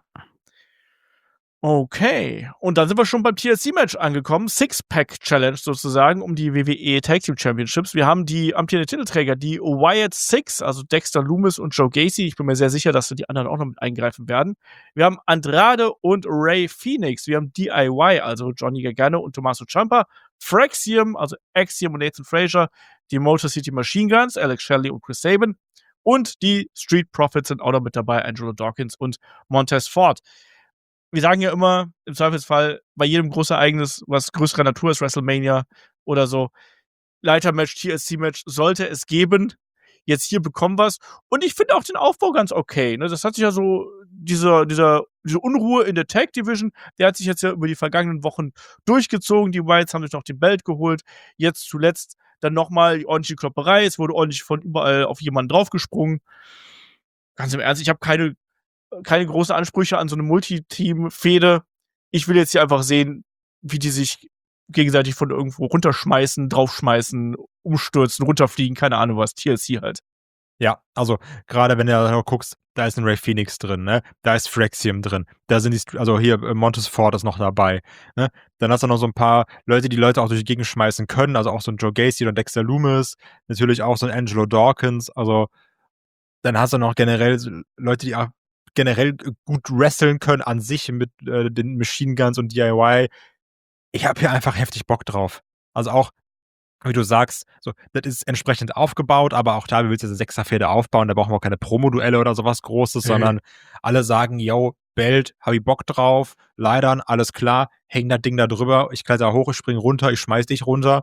Okay, und dann sind wir schon beim TLC-Match angekommen. Six-Pack-Challenge sozusagen um die WWE Tag Team Championships. Wir haben die amtierenden Titelträger, die Wyatt Six, also Dexter Lumis und Joe Gacy. Ich bin mir sehr sicher, dass die anderen auch noch mit eingreifen werden. Wir haben Andrade und Ray Phoenix. Wir haben DIY, also Johnny Gargano und Tommaso Ciampa. Fraxium, also Axiom und Nathan Frazier. Die Motor City Machine Guns, Alex Shelley und Chris Sabin. Und die Street Profits sind auch noch mit dabei, Angelo Dawkins und Montez Ford. Wir sagen ja immer, im Zweifelsfall, bei jedem Großereignis, was größerer Natur ist, WrestleMania oder so, Leitermatch, TLC-Match, sollte es geben. Jetzt hier bekommen wir es. Und ich finde auch den Aufbau ganz okay. Ne? Das hat sich ja so, diese Unruhe in der Tag Division, der hat sich jetzt ja über die vergangenen Wochen durchgezogen. Die Wyatts haben sich noch den Belt geholt. Jetzt zuletzt dann nochmal die ordentliche Klopperei. Es wurde ordentlich von überall auf jemanden draufgesprungen. Ganz im Ernst, ich habe keine großen Ansprüche an so eine Multiteam-Fehde. Ich will jetzt hier einfach sehen, wie die sich gegenseitig von irgendwo runterschmeißen, draufschmeißen, umstürzen, runterfliegen, keine Ahnung was, TLC halt. Ja, also gerade wenn du da guckst, da ist ein Ray Phoenix drin, ne? Da ist Fraxium drin. Da sind also hier Montez Ford ist noch dabei, ne? Dann hast du noch so ein paar Leute, die Leute auch durch die Gegend schmeißen können, also auch so ein Joe Gacy oder Dexter Lumis, natürlich auch so ein Angelo Dawkins, also dann hast du noch generell Leute, die auch generell gut wresteln können an sich mit den Machine Guns und DIY. Ich habe hier einfach heftig Bock drauf. Also auch, wie du sagst, so, das ist entsprechend aufgebaut, aber auch da, wir willst du eine Sechserfehde aufbauen, da brauchen wir auch keine Promoduelle oder sowas Großes, sondern alle sagen, yo, Belt, hab ich Bock drauf, Leitern, alles klar, häng das Ding da drüber, ich kletter hoch, ich spring runter, ich schmeiß dich runter.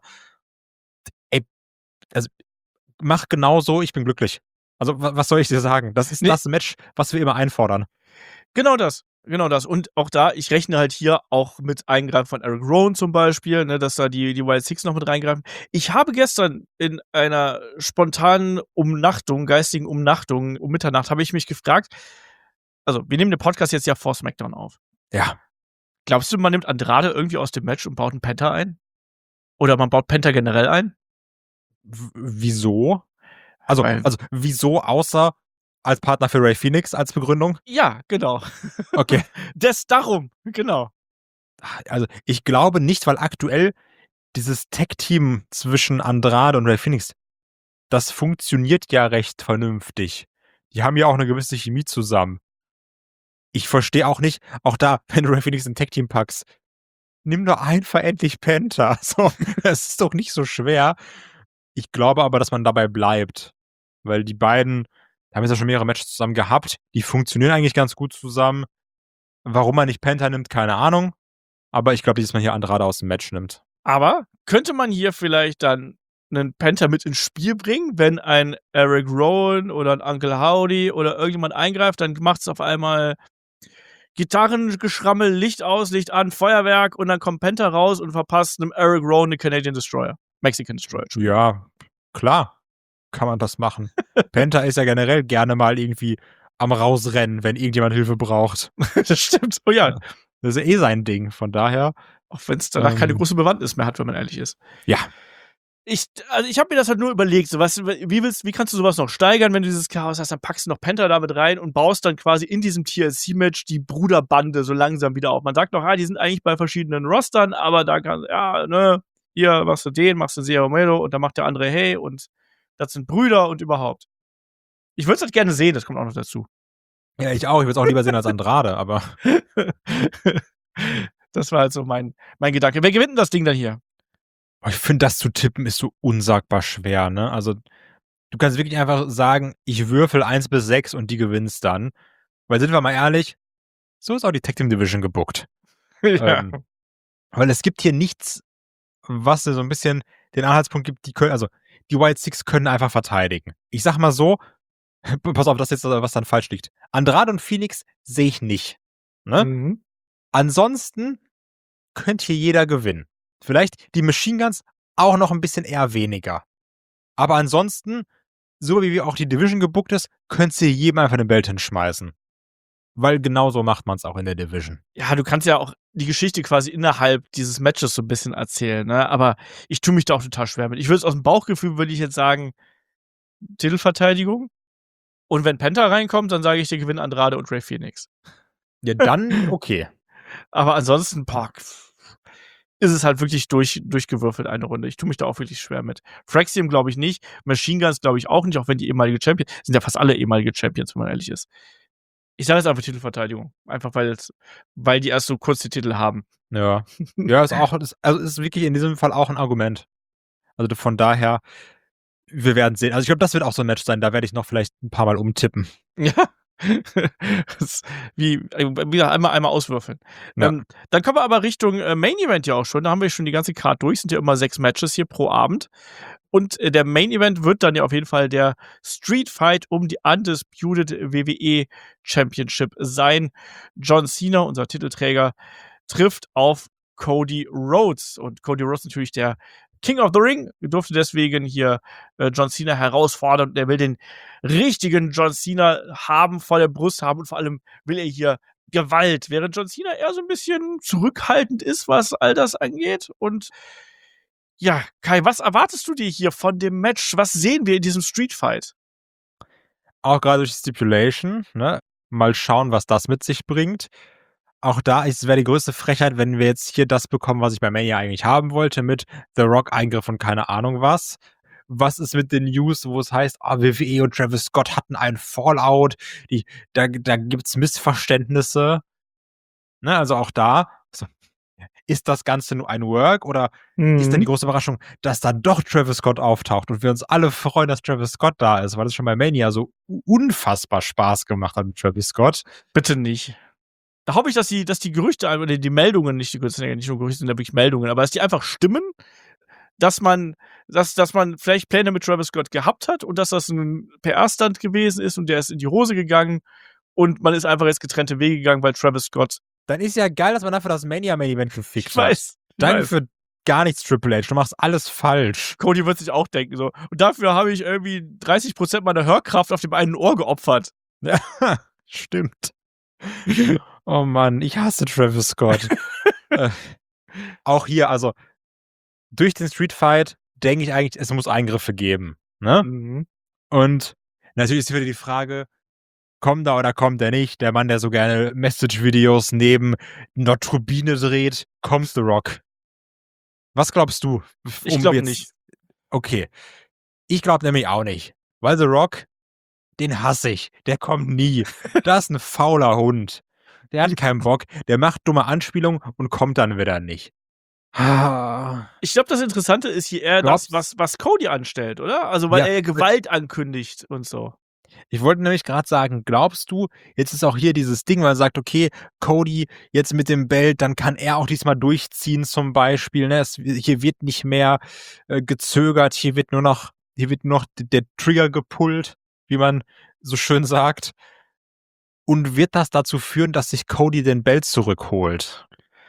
Ey, also mach genau so, ich bin glücklich. Also, was soll ich dir sagen? Das ist das Match, was wir immer einfordern. Genau das. Und auch da, ich rechne halt hier auch mit Eingreifen von Eric Rowan zum Beispiel, ne, dass da die Wild Six noch mit reingreifen. Ich habe gestern in einer spontanen geistigen Umnachtung, um Mitternacht, habe ich mich gefragt, also wir nehmen den Podcast jetzt ja vor SmackDown auf. Ja. Glaubst du, man nimmt Andrade irgendwie aus dem Match und baut einen Penta ein? Oder man baut Penta generell ein? Wieso? Also wieso außer als Partner für Ray Phoenix als Begründung? Ja, genau. Okay. Darum, genau. Also ich glaube nicht, weil aktuell dieses Tag-Team zwischen Andrade und Ray Phoenix, das funktioniert ja recht vernünftig. Die haben ja auch eine gewisse Chemie zusammen. Ich verstehe auch nicht, auch da, wenn du Ray Phoenix in Tag-Team packst, nimm doch einfach endlich Penta. So, das ist doch nicht so schwer. Ich glaube aber, dass man dabei bleibt. Weil die beiden haben jetzt ja schon mehrere Matches zusammen gehabt. Die funktionieren eigentlich ganz gut zusammen. Warum man nicht Penta nimmt, keine Ahnung. Aber ich glaube, dass man hier Andrade aus dem Match nimmt. Aber könnte man hier vielleicht dann einen Penta mit ins Spiel bringen, wenn ein Eric Rowan oder ein Uncle Howdy oder irgendjemand eingreift, dann macht's auf einmal Gitarrengeschrammel, Licht aus, Licht an, Feuerwerk und dann kommt Penta raus und verpasst einem Eric Rowan den Canadian Destroyer. Mexican Destroyer. Ja, klar. Kann man das machen. Penta ist ja generell gerne mal irgendwie am Rausrennen, wenn irgendjemand Hilfe braucht. Das stimmt. Oh ja. Das ist ja sein Ding. Von daher. Auch wenn es danach keine große Bewandtnis mehr hat, wenn man ehrlich ist. Ja. Ich habe mir das halt nur überlegt, so was, wie kannst du sowas noch steigern, wenn du dieses Chaos hast, dann packst du noch Penta damit rein und baust dann quasi in diesem TLC-Match die Bruderbande so langsam wieder auf. Man sagt noch, die sind eigentlich bei verschiedenen Rostern, aber da kann, hier machst du den, machst du Zero Melo und dann macht der andere hey und das sind Brüder und überhaupt. Ich würde es halt gerne sehen, das kommt auch noch dazu. Ja, ich auch. Ich würde es auch lieber sehen als Andrade, aber. Das war halt so mein Gedanke. Wer gewinnt denn das Ding dann hier? Ich finde, das zu tippen ist so unsagbar schwer, ne? Also, du kannst wirklich einfach sagen, ich würfel 1 bis 6 und die gewinnst dann. Weil, sind wir mal ehrlich, so ist auch die Tag Team Division gebuckt. Ja. Weil es gibt hier nichts, was so ein bisschen den Anhaltspunkt gibt, die White Six können einfach verteidigen. Ich sag mal so, pass auf, das jetzt, was dann falsch liegt. Andrade und Phoenix sehe ich nicht. Ne? Mhm. Ansonsten könnte hier jeder gewinnen. Vielleicht die Machine Guns auch noch ein bisschen eher weniger. Aber ansonsten, so wie auch die Division gebuckt ist, könntest du jedem einfach den Belt hinschmeißen. Weil genau so macht man es auch in der Division. Ja, du kannst ja auch die Geschichte quasi innerhalb dieses Matches so ein bisschen erzählen, ne? Aber ich tue mich da auch total schwer mit. Ich würde es aus dem Bauchgefühl, würde ich jetzt sagen, Titelverteidigung. Und wenn Penta reinkommt, dann sage ich, der gewinnt Andrade und Rey Phoenix. Ja, dann okay. Aber ansonsten, ist es halt wirklich durchgewürfelt eine Runde. Ich tue mich da auch wirklich schwer mit. Fraxium glaube ich nicht. Machine Guns glaube ich auch nicht, auch wenn die ehemalige Champions, sind ja fast alle ehemalige Champions, wenn man ehrlich ist. Ich sage jetzt einfach Titelverteidigung. Einfach weil die erst so kurz die Titel haben. Ja. Ja, ist wirklich in diesem Fall auch ein Argument. Also von daher, wir werden sehen. Also ich glaube, das wird auch so ein Match sein. Da werde ich noch vielleicht ein paar Mal umtippen. Ja. Wieder einmal auswürfeln. Ja. Dann kommen wir aber Richtung Main Event ja auch schon. Da haben wir schon die ganze Card durch. Sind ja immer 6 Matches hier pro Abend. Und der Main Event wird dann ja auf jeden Fall der Street Fight um die Undisputed WWE Championship sein. John Cena, unser Titelträger, trifft auf Cody Rhodes. Und Cody Rhodes natürlich der King of the Ring, durfte deswegen hier John Cena herausfordern und er will den richtigen John Cena haben, vor der Brust haben und vor allem will er hier Gewalt, während John Cena eher so ein bisschen zurückhaltend ist, was all das angeht. Und ja, Kai, was erwartest du dir hier von dem Match? Was sehen wir in diesem Street Fight? Auch gerade durch die Stipulation, ne? Mal schauen, was das mit sich bringt. Auch da wäre die größte Frechheit, wenn wir jetzt hier das bekommen, was ich bei Mania eigentlich haben wollte, mit The Rock-Eingriff und keine Ahnung was. Was ist mit den News, wo es heißt, WWE und Travis Scott hatten einen Fallout, da gibt's Missverständnisse. Ne, also auch da, ist das Ganze nur ein Work oder ist dann die große Überraschung, dass da doch Travis Scott auftaucht und wir uns alle freuen, dass Travis Scott da ist, weil es schon bei Mania so unfassbar Spaß gemacht hat mit Travis Scott. Bitte nicht. Da hoffe ich, dass die Gerüchte, oder die Meldungen, nicht nur Gerüchte, sind ja wirklich Meldungen, aber dass die einfach stimmen, dass man vielleicht Pläne mit Travis Scott gehabt hat und dass das ein PR-Stunt gewesen ist und der ist in die Hose gegangen und man ist einfach jetzt getrennte Wege gegangen, weil Travis Scott. Dann ist ja geil, dass man dafür das Mania-Main-Event gefixt hat. Weiß. Danke für gar nichts, Triple H. Du machst alles falsch. Cody wird sich auch denken so. Und dafür habe ich irgendwie 30% meiner Hörkraft auf dem einen Ohr geopfert. Ja, stimmt. Oh Mann, ich hasse Travis Scott. Auch hier, also durch den Street Fight denke ich eigentlich, es muss Eingriffe geben. Ne? Mhm. Und natürlich ist wieder die Frage, kommt er oder kommt er nicht? Der Mann, der so gerne Message-Videos neben einer Turbine dreht, kommt The Rock. Was glaubst du? Ich glaube nicht. Okay. Ich glaube nämlich auch nicht. Weil The Rock, den hasse ich. Der kommt nie. Das ist ein fauler Hund. Der hat keinen Bock. Der macht dumme Anspielungen und kommt dann wieder nicht. Ich glaube, das Interessante ist hier eher das, was Cody anstellt, oder? Also, weil er Gewalt ankündigt und so. Ich wollte nämlich gerade sagen, glaubst du, jetzt ist auch hier dieses Ding, weil er sagt, okay, Cody jetzt mit dem Belt, dann kann er auch diesmal durchziehen zum Beispiel. Ne? Hier wird nicht mehr gezögert, hier wird nur noch der Trigger gepullt, wie man so schön sagt. Und wird das dazu führen, dass sich Cody den Belt zurückholt?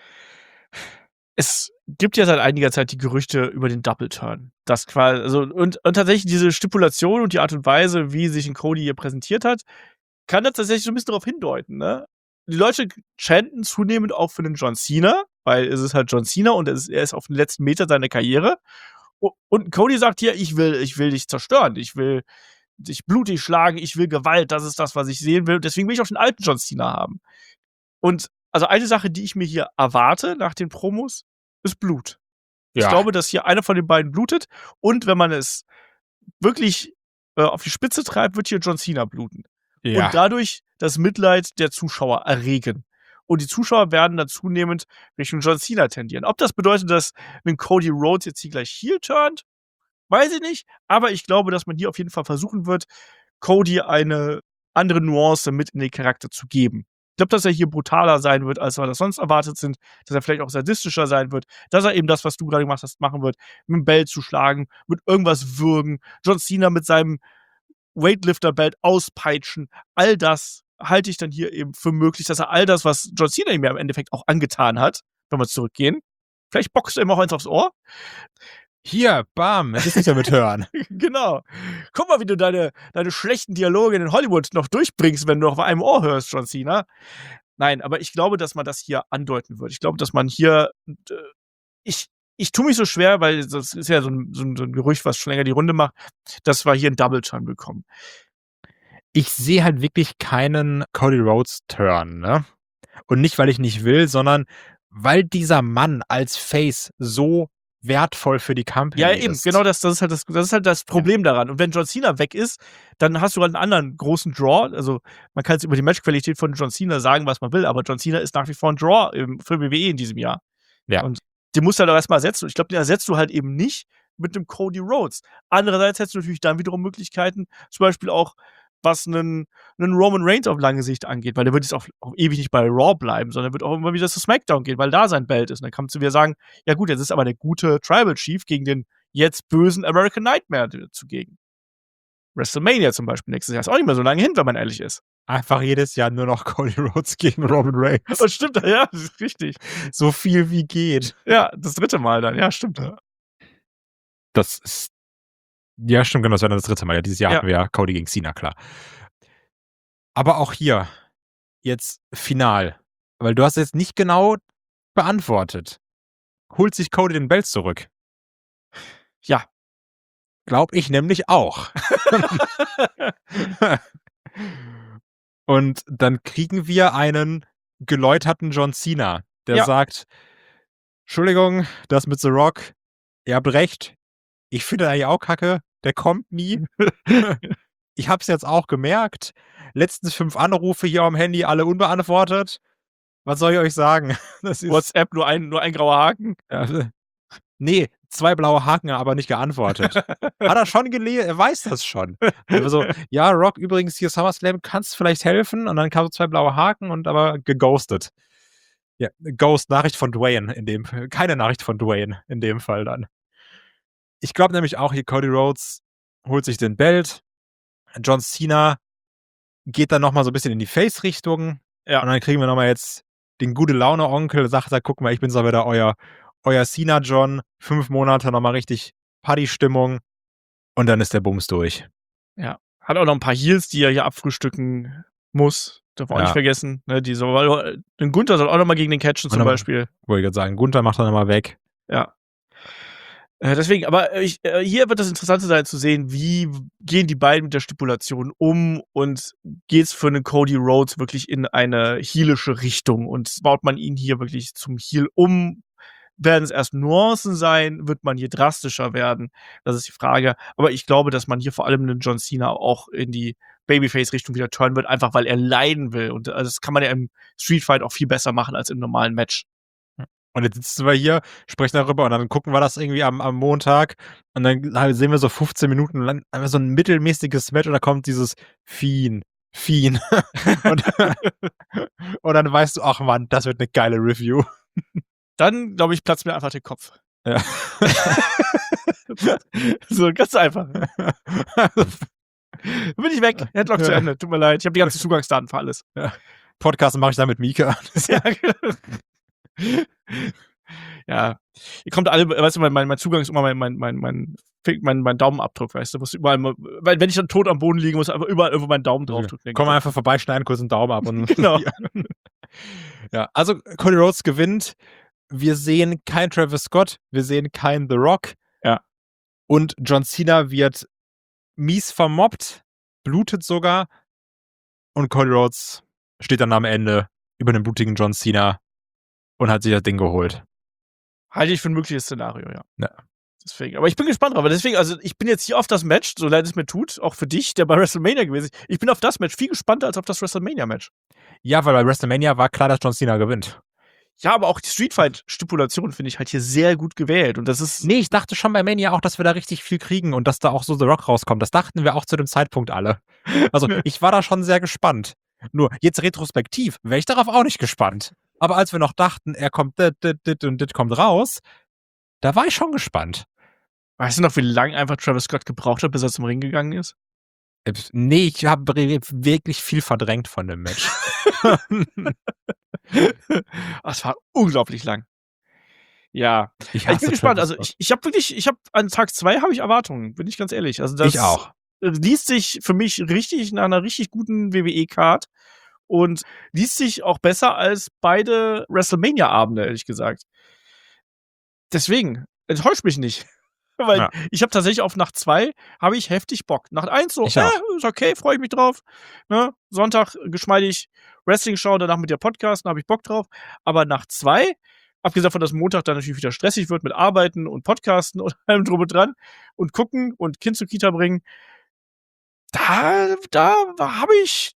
Es gibt ja seit einiger Zeit die Gerüchte über den Double Turn. Das quasi, also, und tatsächlich diese Stipulation und die Art und Weise, wie sich ein Cody hier präsentiert hat, kann da tatsächlich so ein bisschen darauf hindeuten, ne? Die Leute chanten zunehmend auch für den John Cena, weil es ist halt John Cena und er ist auf den letzten Meter seiner Karriere. Und Cody sagt hier, ich will dich zerstören, ich will dich blutig schlagen, ich will Gewalt, das ist das, was ich sehen will. Deswegen will ich auch den alten John Cena haben. Und also eine Sache, die ich mir hier erwarte nach den Promos, ist Blut. Ich glaube, dass hier einer von den beiden blutet und wenn man es wirklich auf die Spitze treibt, wird hier John Cena bluten. Ja. Und dadurch das Mitleid der Zuschauer erregen. Und die Zuschauer werden dann zunehmend Richtung John Cena tendieren. Ob das bedeutet, dass wenn Cody Rhodes jetzt hier gleich heel turnt, weiß ich nicht. Aber ich glaube, dass man hier auf jeden Fall versuchen wird, Cody eine andere Nuance mit in den Charakter zu geben. Ich glaube, dass er hier brutaler sein wird, als wir das sonst erwartet sind, dass er vielleicht auch sadistischer sein wird, dass er eben das, was du gerade gemacht hast, machen wird, mit dem Belt zu schlagen, mit irgendwas würgen, John Cena mit seinem Weightlifter-Belt auspeitschen. All das halte ich dann hier eben für möglich, dass er all das, was John Cena ihm ja im Endeffekt auch angetan hat, wenn wir zurückgehen, vielleicht boxt er ihm auch eins aufs Ohr. Hier, bam, es ist nicht mehr mit hören. Genau. Guck mal, wie du deine schlechten Dialoge in Hollywood noch durchbringst, wenn du auf einem Ohr hörst, John Cena. Nein, aber ich glaube, dass man das hier andeuten wird. Ich glaube, dass man hier ich tue mich so schwer, weil das ist ja so ein Gerücht, was schon länger die Runde macht, dass wir hier einen Double-Turn bekommen. Ich sehe halt wirklich keinen Cody Rhodes Turn, ne? Und nicht, weil ich nicht will, sondern weil dieser Mann als Face so wertvoll für die Company Ja, eben, ist. genau das ist halt das Problem daran. Und wenn John Cena weg ist, dann hast du halt einen anderen großen Draw. Also, man kann jetzt über die Matchqualität von John Cena sagen, was man will, aber John Cena ist nach wie vor ein Draw für WWE in diesem Jahr. Ja. Und den musst du halt auch erstmal ersetzen. Und ich glaube, den ersetzt du halt eben nicht mit einem Cody Rhodes. Andererseits hättest du natürlich dann wiederum Möglichkeiten, zum Beispiel auch, was einen Roman Reigns auf lange Sicht angeht, weil der wird jetzt auch ewig nicht bei Raw bleiben, sondern wird auch immer wieder zu SmackDown gehen, weil da sein Belt ist. Und dann kannst du wieder sagen, ja gut, jetzt ist aber der gute Tribal Chief gegen den jetzt bösen American Nightmare zugegen. WrestleMania zum Beispiel nächstes Jahr. Ist auch nicht mehr so lange hin, wenn man ehrlich ist. Einfach jedes Jahr nur noch Cody Rhodes gegen Roman Reigns. Das stimmt, ja, das ist richtig. So viel wie geht. Ja, das 3. Mal dann, ja, stimmt. Das ist. Ja, stimmt, genau, das wäre dann das 3. Mal. Ja, dieses Jahr hatten wir ja Cody gegen Cena, klar. Aber auch hier, jetzt final. Weil du hast jetzt nicht genau beantwortet. Holt sich Cody den Belt zurück? Ja. Glaub ich nämlich auch. Und dann kriegen wir einen geläuterten John Cena, der sagt, Entschuldigung, das mit The Rock, ihr habt recht, ich finde eigentlich auch kacke, der kommt nie. Ich hab's jetzt auch gemerkt. Letztens 5 Anrufe hier am Handy, alle unbeantwortet. Was soll ich euch sagen? Das ist WhatsApp, nur ein grauer Haken? Ja, nee, 2 blaue Haken, aber nicht geantwortet. Hat er schon gelesen? Er weiß das schon. Also, ja, Rock, übrigens hier SummerSlam, kannst vielleicht helfen? Und dann kamen so 2 blaue Haken und aber geghostet. Ja, Ghost, Nachricht von Dwayne in dem Fall. Keine Nachricht von Dwayne in dem Fall dann. Ich glaube nämlich auch, hier Cody Rhodes holt sich den Belt. John Cena geht dann nochmal so ein bisschen in die Face-Richtung. Ja. Und dann kriegen wir nochmal jetzt den gute Laune-Onkel, sagt er, guck mal, ich bin so wieder euer Cena John. 5 Monate nochmal richtig Party-Stimmung. Und dann ist der Bums durch. Ja. Hat auch noch ein paar Heels, die er hier abfrühstücken muss. Darf man auch nicht vergessen. Ne, den Gunther soll auch nochmal gegen den catchen zum Beispiel. Wollte ich gerade sagen, Gunther macht dann nochmal weg. Ja. Deswegen, aber hier wird das Interessante sein zu sehen, wie gehen die beiden mit der Stipulation um und geht's für einen Cody Rhodes wirklich in eine heelische Richtung und baut man ihn hier wirklich zum Heel um? Werden es erst Nuancen sein? Wird man hier drastischer werden? Das ist die Frage. Aber ich glaube, dass man hier vor allem einen John Cena auch in die Babyface-Richtung wieder turnen wird, einfach weil er leiden will. Und das kann man ja im Street Fight auch viel besser machen als im normalen Match. Und jetzt sitzen wir hier, sprechen darüber und dann gucken wir das irgendwie am Montag und dann sehen wir so 15 Minuten lang einfach so ein mittelmäßiges Match und da kommt dieses Fiend. und, und dann weißt du, ach Mann, das wird eine geile Review. Dann, glaube ich, platzt mir einfach der Kopf. Ja. So, ganz einfach. Bin ich weg. Headlock zu Ende. Tut mir leid. Ich habe die ganzen Zugangsdaten für alles. Ja. Podcast mache ich dann mit Mika. Ja, genau. Ja. Ihr kommt alle, weißt du, mein Zugang ist immer mein Daumenabdruck, weißt du, muss überall, weil wenn ich dann tot am Boden liege, muss einfach überall irgendwo meinen Daumen draufdrücken. Komm einfach vorbei, schneiden kurz einen Daumen ab und genau. Ja, also Cody Rhodes gewinnt. Wir sehen kein Travis Scott, wir sehen kein The Rock. Ja. Und John Cena wird mies vermobbt, blutet sogar. Und Cody Rhodes steht dann am Ende über den blutigen John Cena und hat sich das Ding geholt. Halte ich für ein mögliches Szenario, ja. Ja. Deswegen, aber ich bin gespannt drauf. Deswegen, also ich bin jetzt hier auf das Match, so leid es mir tut, auch für dich, der bei WrestleMania gewesen ist. Ich bin auf das Match viel gespannter als auf das WrestleMania-Match. Ja, weil bei WrestleMania war klar, dass John Cena gewinnt. Ja, aber auch die Streetfight-Stipulation finde ich halt hier sehr gut gewählt. Und das ist. Nee, ich dachte schon bei Mania auch, dass wir da richtig viel kriegen und dass da auch so The Rock rauskommt. Das dachten wir auch zu dem Zeitpunkt alle. Also, ich war da schon sehr gespannt. Nur, jetzt retrospektiv wäre ich darauf auch nicht gespannt. Aber als wir noch dachten, er kommt und dit kommt raus, da war ich schon gespannt. Weißt du noch, wie lange einfach Travis Scott gebraucht hat, bis er zum Ring gegangen ist? Nee, ich habe wirklich viel verdrängt von dem Match. Es war unglaublich lang. Ja. Ich bin gespannt. Also ich habe an Tag 2 habe ich Erwartungen, bin ich ganz ehrlich. Also das ich auch. Liest sich für mich richtig nach einer richtig guten WWE-Card und liest sich auch besser als beide WrestleMania-Abende, ehrlich gesagt. Deswegen, enttäuscht mich nicht. Weil ich habe tatsächlich auf Nacht 2 habe ich heftig Bock. Nacht 1 so, ist okay, freue ich mich drauf. Ne? Sonntag geschmeidig Wrestling schauen, danach mit der Podcast, da habe ich Bock drauf. Aber Nacht 2, abgesehen von, dass Montag dann natürlich wieder stressig wird mit Arbeiten und Podcasten und allem drum und dran und gucken und Kind zur Kita bringen, da habe ich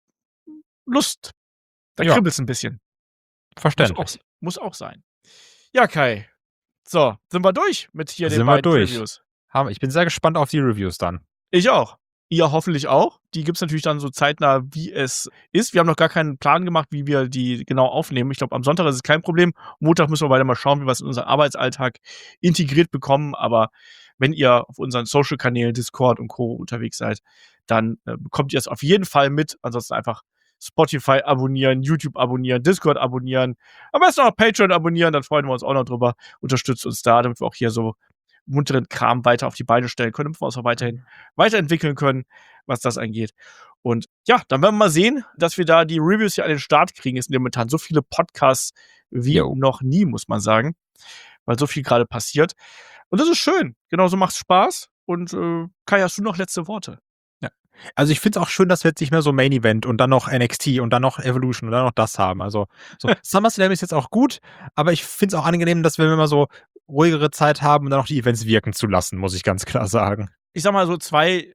Lust. Da kribbelt's ein bisschen. Verständlich. Muss auch sein. Ja, Kai. So, sind wir durch mit hier den beiden Reviews. Ich bin sehr gespannt auf die Reviews dann. Ich auch. Ihr hoffentlich auch. Die gibt's natürlich dann so zeitnah, wie es ist. Wir haben noch gar keinen Plan gemacht, wie wir die genau aufnehmen. Ich glaube, am Sonntag ist es kein Problem. Montag müssen wir weiter mal schauen, wie wir es in unseren Arbeitsalltag integriert bekommen. Aber wenn ihr auf unseren Social-Kanälen, Discord und Co. unterwegs seid, dann bekommt ihr es auf jeden Fall mit. Ansonsten einfach Spotify abonnieren, YouTube abonnieren, Discord abonnieren. Am besten auch Patreon abonnieren, dann freuen wir uns auch noch drüber. Unterstützt uns da, damit wir auch hier so munteren Kram weiter auf die Beine stellen können, damit wir uns auch weiterhin weiterentwickeln können, was das angeht. Und ja, dann werden wir mal sehen, dass wir da die Reviews hier an den Start kriegen. Es sind momentan so viele Podcasts wie noch nie, muss man sagen, weil so viel gerade passiert. Und das ist schön. Genau, so macht's Spaß. Und Kai, hast du noch letzte Worte? Also ich finde es auch schön, dass wir jetzt nicht mehr so Main Event und dann noch NXT und dann noch Evolution und dann noch das haben. Also so SummerSlam ist jetzt auch gut, aber ich finde es auch angenehm, dass wir immer so ruhigere Zeit haben und dann auch die Events wirken zu lassen, muss ich ganz klar sagen. Ich sag mal so 2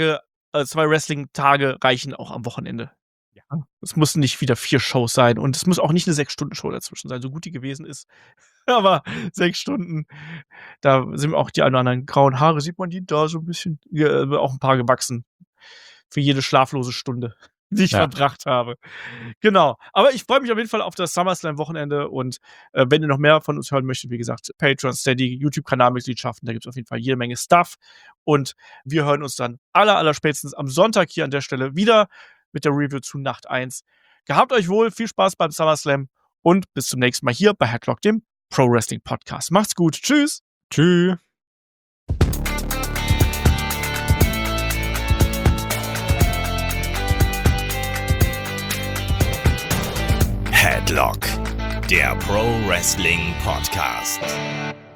Wrestling-Tage reichen auch am Wochenende. Ja. Es muss nicht wieder 4 Shows sein und es muss auch nicht eine 6-Stunden-Show dazwischen sein, so gut die gewesen ist. Aber 6 Stunden, da sind auch die ein oder anderen grauen Haare, sieht man die da so ein bisschen, auch ein paar gewachsen. Für jede schlaflose Stunde, die ich verbracht habe. Genau. Aber ich freue mich auf jeden Fall auf das SummerSlam-Wochenende und wenn ihr noch mehr von uns hören möchtet, wie gesagt, Patreon, Steady, YouTube-Kanalmitgliedschaften, da gibt es auf jeden Fall jede Menge Stuff und wir hören uns dann allerspätestens am Sonntag hier an der Stelle wieder mit der Review zu Nacht 1. Gehabt euch wohl, viel Spaß beim SummerSlam und bis zum nächsten Mal hier bei Headlock, dem Pro Wrestling Podcast. Macht's gut. Tschüss. Tschüss. Headlock, der Pro Wrestling Podcast.